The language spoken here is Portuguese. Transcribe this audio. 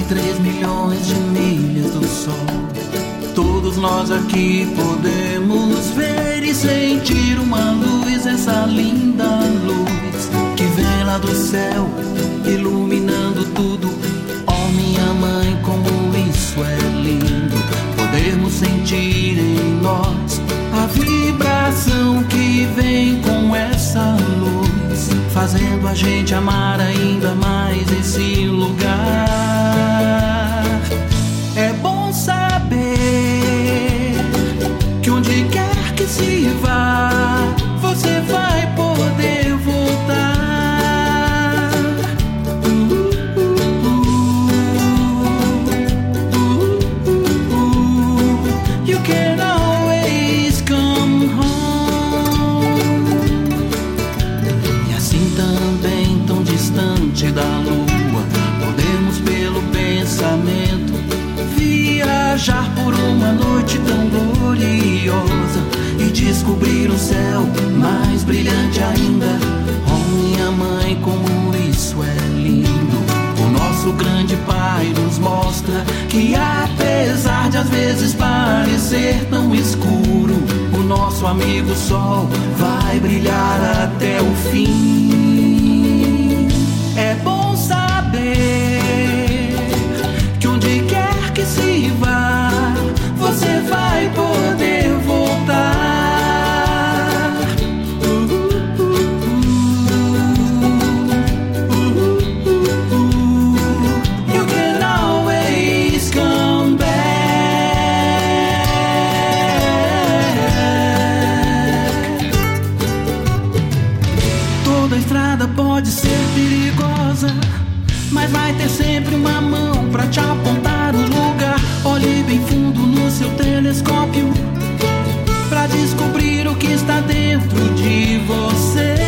3 milhões de milhas do sol. Todos nós aqui podemos ver e sentir uma luz, essa linda luz que vem lá do céu, iluminando tudo. Oh, minha mãe, como isso é lindo, podermos sentir em nós a vibração que vem com essa luz, fazendo a gente amar ainda mais esse lugar. É bom saber que onde quer que se vá, você vai poder voltar. You can always come home. E assim também, tão distante da lua, podemos pelo pensamento viajar por uma noite tão gloriosa e descobrir um céu mais brilhante ainda. Oh, minha mãe, como isso é lindo. O nosso grande Pai nos mostra que apesar de às vezes parecer tão escuro, o nosso amigo Sol vai brilhar até o fim. É bom saber que onde quer que se vá, você vai poder voltar. You can always come back. Toda estrada pode ser perigosa, mas vai ter sempre uma mão pra te apontar o lugar. Olhe bem fundo no seu telescópio pra descobrir o que está dentro de você.